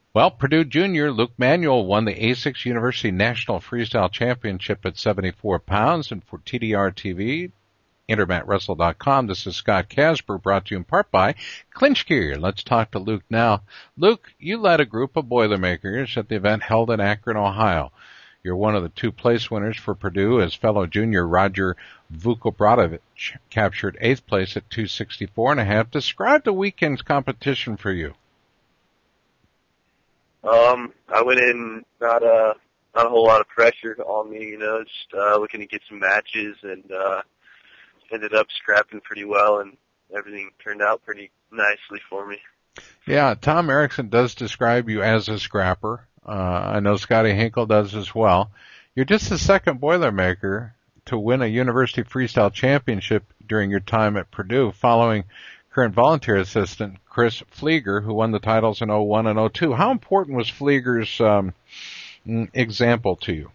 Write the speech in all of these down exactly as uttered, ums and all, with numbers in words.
Well, Purdue Junior Luke Manuel won the A six University National Freestyle Championship at seventy-four pounds, and for T D R T V, Intermat Wrestle dot com, this is Scott Casper, brought to you in part by Clinch Gear. Let's talk to Luke now. Luke, you led a group of Boilermakers at the event held in Akron, Ohio. You're one of the two place winners for Purdue, as fellow junior Roger Vukobratovic captured eighth place at two sixty-four and a half. Describe the weekend's competition for you. Um, I went in not a not a whole lot of pressure on me, you know, just uh, looking to get some matches, and uh, ended up scrapping pretty well, and everything turned out pretty nicely for me. Yeah, Tom Erickson does describe you as a scrapper. Uh, I know Scotty Hinkle does as well. You're just the second Boilermaker to win a University Freestyle Championship during your time at Purdue, following current volunteer assistant Chris Flieger, who won the titles in oh one and oh two. How important was Flieger's um, example to you?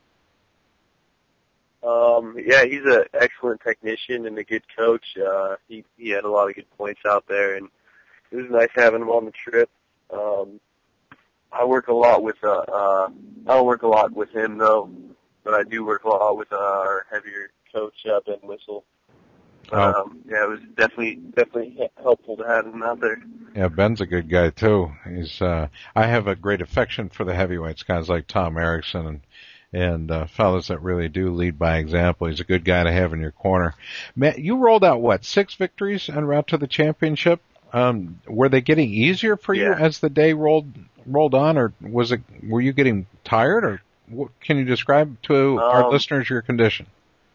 Um, yeah, he's an excellent technician and a good coach. Uh, he, he had a lot of good points out there, and it was nice having him on the trip. Um, I work a lot with, uh, uh, I don't work a lot with him though, but I do work a lot with uh, our heavier coach, uh, Ben Whistle. But, oh. um, yeah, it was definitely, definitely helpful to have him out there. Yeah, Ben's a good guy too. He's, uh, I have a great affection for the heavyweights, guys like Tom Erickson and, and, uh, fellas that really do lead by example. He's a good guy to have in your corner. Matt, you rolled out what, six victories en route to the championship? Um, were they getting easier for you yeah. as the day rolled, rolled on, or was it, were you getting tired, or what, can you describe to um, our listeners your condition?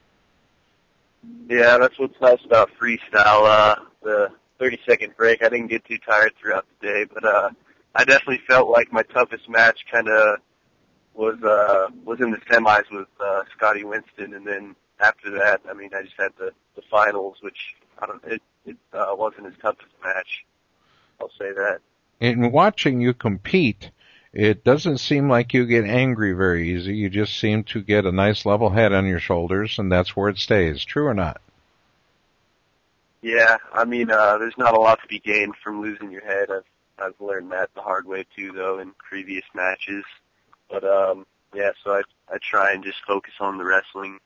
Yeah, that's what's nice about freestyle. Uh, the thirty second break, I didn't get too tired throughout the day, but uh, I definitely felt like my toughest match kind of was uh, was in the semis with uh, Scotty Winston, and then after that, I mean, I just had the, the finals, which I don't, it, it uh, wasn't his toughest match. I'll say that. In watching you compete, it doesn't seem like you get angry very easy. You just seem to get a nice level head on your shoulders, and that's where it stays. True or not? Yeah, I mean, uh, there's not a lot to be gained from losing your head. I've, I've learned that the hard way too, though, in previous matches. But, um, yeah, so I, I try and just focus on the wrestling.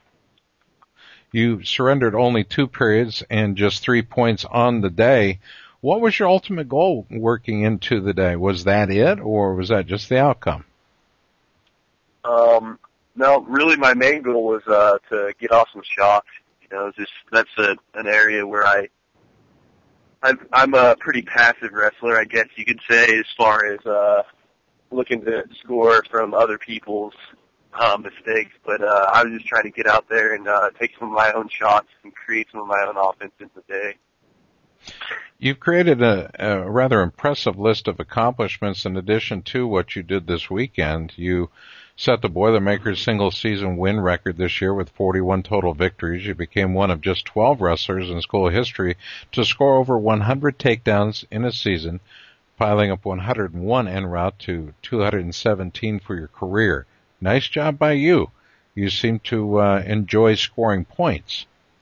You surrendered only two periods and just three points on the day. What was your ultimate goal working into the day? Was that it, or was that just the outcome? Um, no, really my main goal was, uh, to get off some shots. You know, just, that's a, an area where I, I'm, I'm a pretty passive wrestler, I guess you could say, as far as, uh, looking to score from other people's, uh, mistakes. But, uh, I was just trying to get out there and, uh, take some of my own shots and create some of my own offense in the day. You've created a, a rather impressive list of accomplishments in addition to what you did this weekend. You set the Boilermakers single season win record this year with forty-one total victories. You became one of just twelve wrestlers in school history to score over one hundred takedowns in a season, piling up one hundred one en route to two hundred seventeen for your career. Nice job by you. You seem to uh, enjoy scoring points.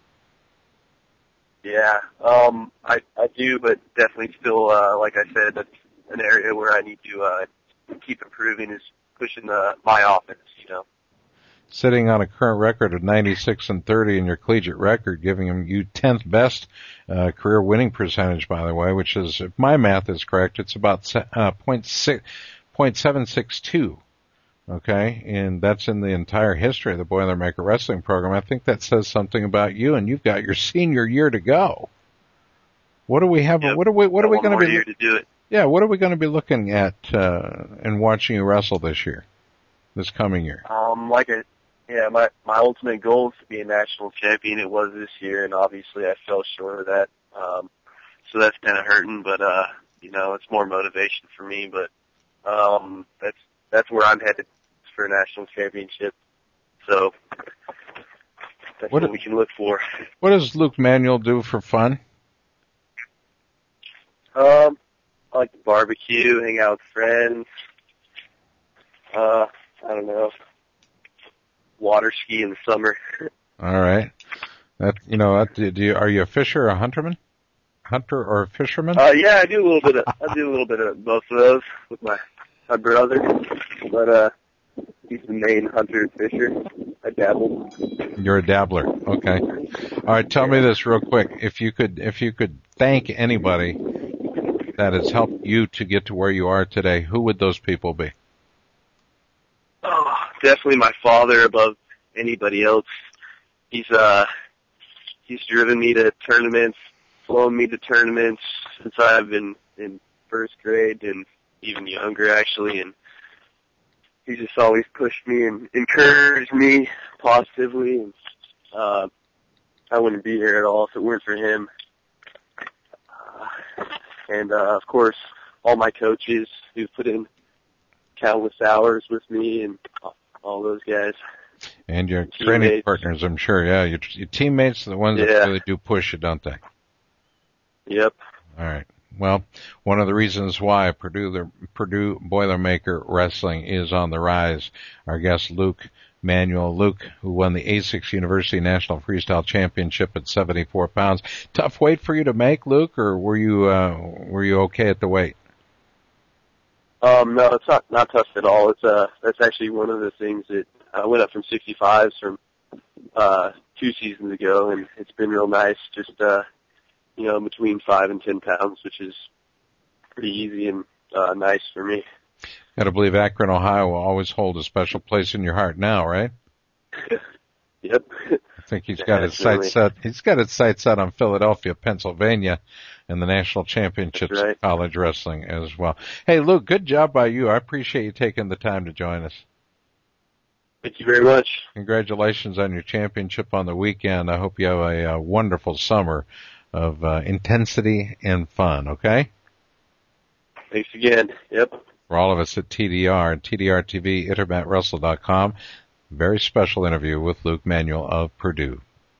Yeah, um, I, I do, but definitely still, uh, like I said, that's an area where I need to, uh, keep improving is pushing the, my offense, you know. Sitting on a current record of ninety-six and thirty in your collegiate record, giving him you tenth best, uh, career winning percentage, by the way, which is, if my math is correct, it's about, uh, point six, point seven six two. Okay, and that's in the entire history of the Boilermaker Wrestling Program. I think that says something about you, and you've got your senior year to go. What do we have? Yep. What are we? What are we going to be? Year to do it. Yeah, what are we going to be looking at uh, and watching you wrestle this year, this coming year? Um, like a, yeah, my my ultimate goal is to be a national champion. It was this year, and obviously I fell short of that. Um, so that's kind of hurting, but uh, you know, it's more motivation for me. But um, that's that's where I'm headed for a national championship. So that's what, what we can look for. What does Luke Manuel do for fun? Um, I like to barbecue, hang out with friends. Uh, I don't know. Water ski in the summer. All right. That you know, that, do you, are you a fisher or a hunterman? hunter or a fisherman? Uh, yeah, I do a little bit of, I do a little bit of both of those with my, my brother, but, uh, he's the main hunter and fisher. I dabble. You're a dabbler. Okay. All right. Tell me this real quick. If you could, if you could thank anybody that has helped you to get to where you are today, who would those people be? Oh, definitely my father above anybody else. He's, uh, he's driven me to tournaments, flown me to tournaments since I've been in first grade and even younger actually, and he just always pushed me and encouraged me positively, and uh, I wouldn't be here at all if it weren't for him. Uh, and uh, of course, all my coaches who put in countless hours with me, and all those guys. And your teammates. Training partners, I'm sure. Yeah, your, your teammates are the ones yeah. that really do push you, don't they? Yep. All right. Well, one of the reasons why Purdue, the Purdue Boilermaker Wrestling is on the rise. Our guest, Luke Manuel. Luke, who won the A six University National Freestyle Championship at seventy-four pounds. Tough weight for you to make, Luke, or were you uh, were you okay at the weight? Um, no, it's not not tough at all. It's uh, that's actually one of the things that I went up from sixty-fives from uh, two seasons ago, and it's been real nice. Just uh. you know, between five and ten pounds, which is pretty easy and uh, nice for me. Gotta believe Akron, Ohio will always hold a special place in your heart now, right? Yep. I think he's got his sights set, he's got his sights set on Philadelphia, Pennsylvania, and the national championships right. of college wrestling as well. Hey, Luke, good job by you. I appreciate you taking the time to join us. Thank you very much. Congratulations on your championship on the weekend. I hope you have a, a wonderful summer of uh, intensity and fun, okay? Thanks again. Yep. For all of us at T D R, T D R T V, intermat wrestle dot com, very special interview with Luke Manuel of Purdue.